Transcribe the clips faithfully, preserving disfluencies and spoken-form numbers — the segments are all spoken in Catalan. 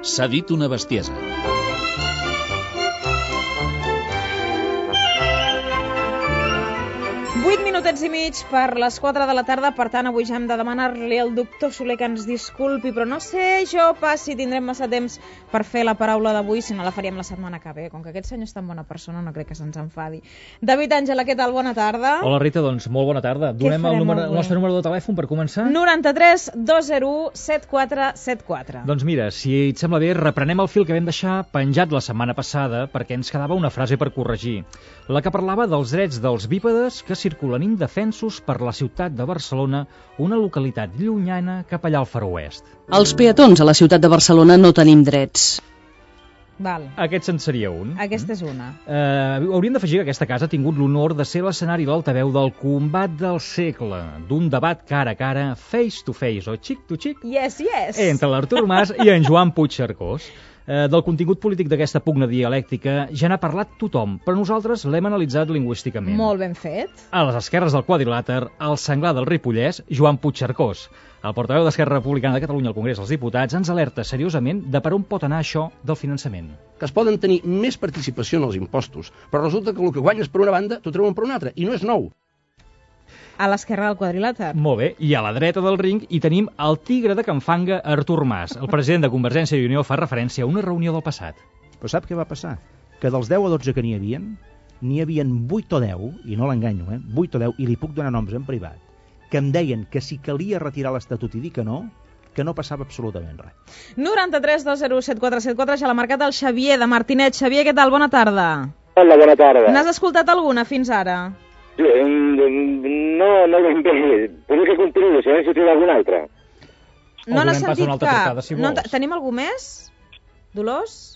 S'ha dit una bestiesa. vuit minutets i mig per les quatre de la tarda, per tant avui ja hem de demanar-li al doctor Soler que ens disculpi, però no sé jo pas si tindrem massa temps per fer la paraula d'avui, si no la faríem la setmana que ve. Com que aquest senyor és tan bona persona, no crec que se'ns enfadi. David Àngela, què tal? Bona tarda. Hola Rita, doncs molt bona tarda. Donem el, número, el nostre número de telèfon per començar. noranta-tres dos zero u set quatre set quatre. Doncs mira, si et sembla bé, reprenem el fil que vam deixar penjat la setmana passada perquè ens quedava una frase per corregir. La que parlava dels drets dels bípedes que circulen indefensos per la ciutat de Barcelona, una localitat llunyana cap allà al Far West. Els peatons a la ciutat de Barcelona no tenim drets. Val. Aquest se'n seria un. Aquesta és una. Eh, hauríem d'afegir que aquesta casa ha tingut l'honor de ser l'escenari d'altaveu del combat del segle, d'un debat cara a cara, face to face o chick to chick, Yes, yes. entre l'Artur Mas i en Joan Puigcercós. Eh, del contingut polític d'aquesta pugna dialèctica ja n'ha parlat tothom, però nosaltres l'hem analitzat lingüísticament. Molt ben fet. A les esquerres del quadrilàter, el senglar del Ripollès, Joan Puigcercós. El portaveu d'Esquerra Republicana de Catalunya al Congrés dels Diputats ens alerta seriosament de per on pot anar això del finançament. Que es poden tenir més participació en els impostos, però resulta que el que guanyes per una banda t'ho treuen per una altra, i no és nou. A l'esquerra del quadrilàter. Molt bé, i a la dreta del ring hi tenim el tigre de Can Fanga, Artur Mas. El president de Convergència i Unió fa referència a una reunió del passat. Però sap què va passar? Que dels deu o dotze que n'hi havien, n'hi havien vuit o deu, i no l'enganyo, eh? vuit o deu, i li puc donar noms en privat, que em deien que si calia retirar l'Estatut i dir que no, que no passava absolutament res. noranta-tres dos zero u set quatre set quatre, ja l'ha marcat el Xavier de Martinet. Xavier, què tal? Bona tarda. Hola, bona tarda. N'has escoltat alguna fins ara? No, no ben bé. Vull que continuï, si n'has sentit alguna altra. No n'has donem pas sentit una altra cap. trucada, si No, vols. tenim algú més? Dolors?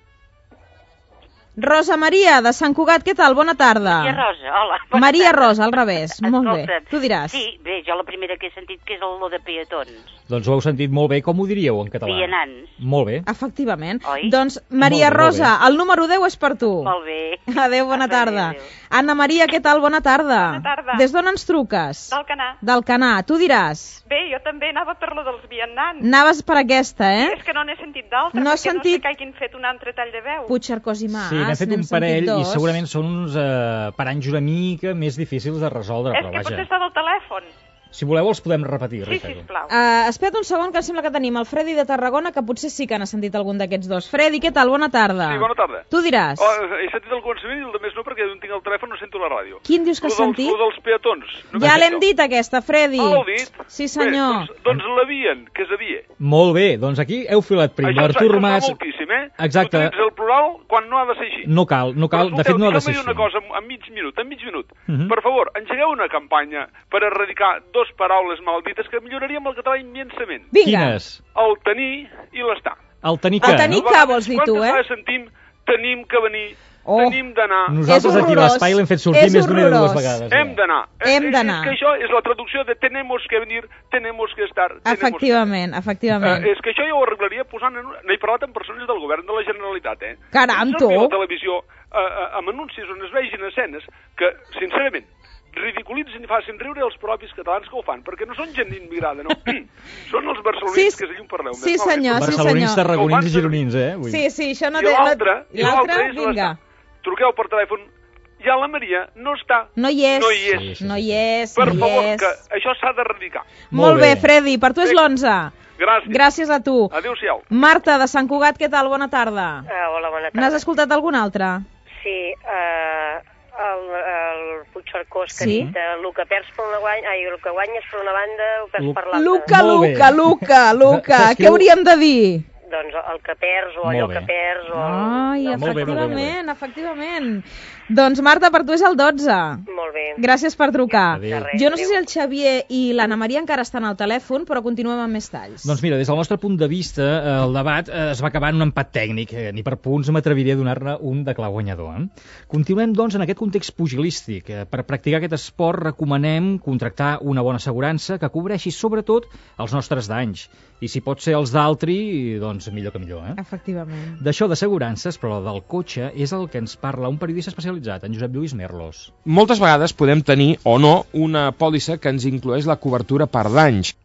Rosa Maria, de Sant Cugat, què tal? Bona tarda. Maria Rosa, hola. Bona Maria tarda. Rosa, al revés. Molt bé. Escolta'm, Tu diràs. Sí, bé, jo la primera que he sentit que és el lo de peatons. Doncs ho heu sentit molt bé, com ho diríeu en català? Vianants. Molt bé. Efectivament. Oi? Doncs, Maria Molt bé, molt Rosa, el número deu és per tu. Molt bé. Adéu, bona Adéu, tarda. adéu. Anna Maria, què tal? Bona tarda. Bona tarda. Des d'on ens truques? D'Alcanar. D'Alcanar. Tu diràs. Bé, jo també anava per lo dels vianants. Anaves per aquesta, eh? És que no n'he sentit d'altres, No has perquè sentit- no sé que hagin fet un altre tall de veu. Puigcercós i Mas. Sí, n'hem fet n'hem un parell sentit i dos. segurament són uns eh, paranys una mica més difícils de resoldre, És però que potser vaja. està del telèfon. Si voleu els podem repetir, Sí, Rita. sisplau. Uh, espera't un segon, que em sembla que tenim el Freddy de Tarragona, que potser sí que n'ha sentit algun d'aquests dos. Freddy, què tal? Bona tarda. Sí, bona tarda. Tu diràs. Oh, he sentit el començament i el de més no, perquè no tinc el telèfon, no sento la ràdio. Quin dius que has Lo dels- sentit? Lo dels peatons. No Ja m'he l'hem sentit. dit, aquesta, Freddy. Ah, l'heu dit? Sí, senyor. Bé, doncs, doncs l'havien, que és havia. Molt bé, doncs aquí heu filat prim. Això, Artur això Mas... fa moltíssim, eh? Exacte. Utilitza el plural quan no ha de ser així. No cal, no cal, Però, de fet no ha de ser deixeu-me així. dir una cosa en mig minut, en mig minut. Uh -huh. Per favor, engegueu una campanya per erradicar dos paraules maldites que milloraríem el català immensament. Vinga. Quines? El tenir i l'estar. El tenir que... El tenir A que vegades, vols dir tu, quantes eh? vegades sentim tenim que venir, Oh. tenim d'anar, Nosaltres És aquí a horrorós. l'espai l'hem fet sortir És més d'una i de dues horrorós. vegades. ja. hem d'anar. Hem Eh, d'anar. És que això és la traducció de tenemos que venir, tenemos que estar. tenemos que- Efectivament, efectivament. Eh, és que això jo ho arreglaria posant... En... N'he parlat amb persones del govern de la Generalitat, eh? Caram, Em tu. surt a la televisió eh, eh, amb anuncis on es vegin escenes que, sincerament, ridiculitzen i facin riure els propis catalans que ho fan, perquè no són gent immigrada, no. Són els barcelonins Sí, que s'hi un parleu. sí, més, no? senyor, sí, Barcelonins, senyor. tarragonins i gironins, eh? Vull Sí, dir. sí, això no I té... l'altre, no- i l'altre és vinga. l'estar. Truqueu per telèfon, ja la Maria no està. No hi és. No hi és. Sí, sí, No sí. hi és, Per no hi favor, és. que això s'ha d'erradicar. Molt Molt bé, bé. Freddy, per tu és Bé. l'onze. Gràcies. Gràcies a tu. Adéu-siau. Marta, de Sant Cugat, què tal? Bona tarda. Uh, hola, bona tarda. N'has escoltat algun altre? Sí, uh, el, el Puigcercós que Sí? ha dit uh, el que perds per una guanya, ai, el que guanyes per una banda, el perds Lu- per l'altra. Luca, Molt bé. Luca, Luca, Luca. S'escriu- Què hauríem de dir? Doncs el que perds, o Molt allò bé. que perds, o... Ai, Molt bé, molt bé, molt bé. efectivament, efectivament. Doncs Marta, per tu és el dotze. Molt bé. Gràcies per trucar. Adéu. Res, Jo no sé adéu. si el Xavier i l'Anna Maria encara estan al telèfon, però continuem amb més talls. Doncs mira, des del nostre punt de vista, eh, el debat eh, es va acabar en un empat tècnic. Eh, ni per punts m'atreviré a donar-ne un de clar guanyador. Eh? Continuem, doncs, en aquest context pugilístic. Eh, per practicar aquest esport recomanem contractar una bona assegurança que cobreixi sobretot els nostres danys. I si pot ser els d'altri, doncs millor que millor. Eh? Efectivament. D'això d'assegurances, però del cotxe, és el que ens parla un periodista especialitzat, en Josep Lluís Merlos. Moltes vegades podem tenir o no una pòlissa que ens incloeix la cobertura per danys.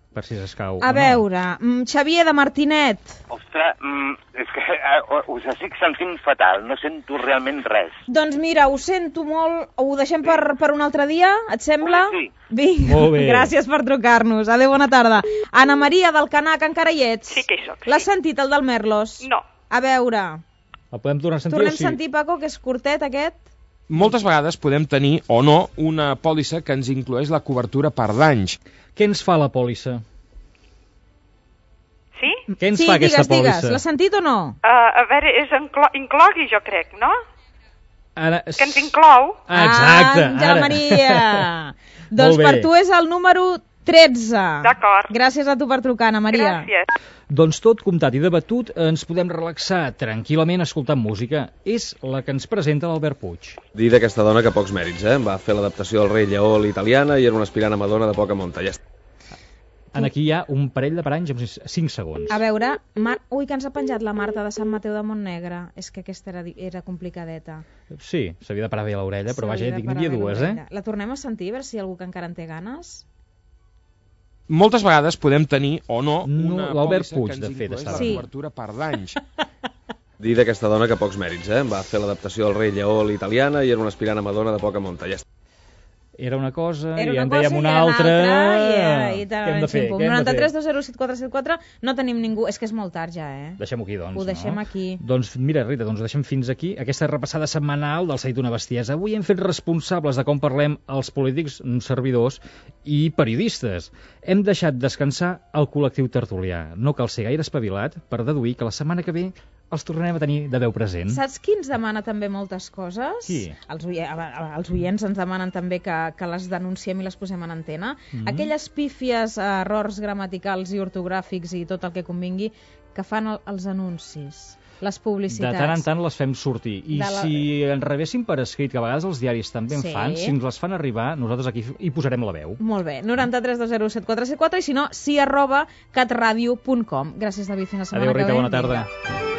per si s'escau. A veure, mm, Xavier de Martinet. Ostres, mm, és que uh, us estic sentint fatal, no sento realment res. Doncs mira, ho sento molt, ho deixem per, per un altre dia, et sembla? Sí. Vinga, Molt bé. gràcies per trucar-nos. Adéu, bona tarda. Anna Maria del Canac, encara hi ets? Sí que hi soc, sí. L'has sentit, el del Merlos? No. A veure, El podem tornar a sentir tornem o sí? a sentir, Paco, que és curtet aquest? Moltes vegades podem tenir o no una pòlissa que ens incloeix la cobertura per danys. Què ens fa la pòlissa? Sí? Què ens sí, fa digues, aquesta digues, pòlissa? l'has sentit o no? Uh, a veure, és inclo inclogui, jo crec, no? Ara... Que ens inclou. Ah, exacte, Àngela ara. Maria. Doncs Molt bé. per tu és el número tretze. D'acord. Gràcies a tu per trucar, Anna Maria. Gràcies. Doncs tot comptat i debatut, ens podem relaxar tranquil·lament escoltant música. És la que ens presenta l'Albert Puig. Dir d'aquesta dona que pocs mèrits, eh? Va fer l'adaptació del Rei Lleó a l'italiana i era una aspirant a Madonna de poca monta. Ja està. En aquí hi ha un parell de paranys amb cinc segons. A veure, Mar... ui, que ens ha penjat la Marta de Sant Mateu de Montnegre. És que aquesta era, era complicadeta. Sí, s'havia de parar bé l'orella, però vaja, S'havia ja de dic, parar n'hi havia bé dues, l'orella. eh? La tornem a sentir, a veure si hi ha algú que encara en té ganes. Moltes vegades podem tenir o no, No, una l'Albert pòlissa Puig, que ens de fet, incloeix estava. la Sí. cobertura per danys. Dir d'aquesta dona que pocs mèrits, eh? Va fer l'adaptació del Rei Lleó a l'italiana i era una aspirant a Madonna de poca monta. Ja està. Era una cosa Era i una en cosa dèiem i una era altra. i, i, i Què hem de fer? Què hem de noranta-tres fer? dos zero set quatre set quatre, no tenim ningú. És que és molt tard ja, eh? Deixem-ho aquí, doncs. Ho deixem no? aquí. Doncs mira, Rita, doncs ho deixem fins aquí. Aquesta repassada setmanal del S'ha dit una bestiesa. Avui hem fet responsables de com parlem els polítics, servidors i periodistes. Hem deixat descansar el col·lectiu tertulià. No cal ser gaire espavilat per deduir que la setmana que ve els tornarem a tenir de veu present. Saps qui ens demana també moltes coses? Qui? Els, oie els oients ens demanen també que, que les denunciem i les posem en antena. Mhm. Aquelles pífies, eh, errors gramaticals i ortogràfics i tot el que convingui que fan el, els anuncis, les De publicitats. tant en tant les fem sortir. I De la- si en rebéssim per escrit, que a vegades els diaris també en Sí. fan, si ens les fan arribar, nosaltres aquí hi posarem la veu. Molt bé, noranta-tres dos zero set quatre set quatre i si no, sí arroba catradio punt com. Gràcies, David, fins la setmana Adéu, Rita, que ve. bona tarda. Vinga.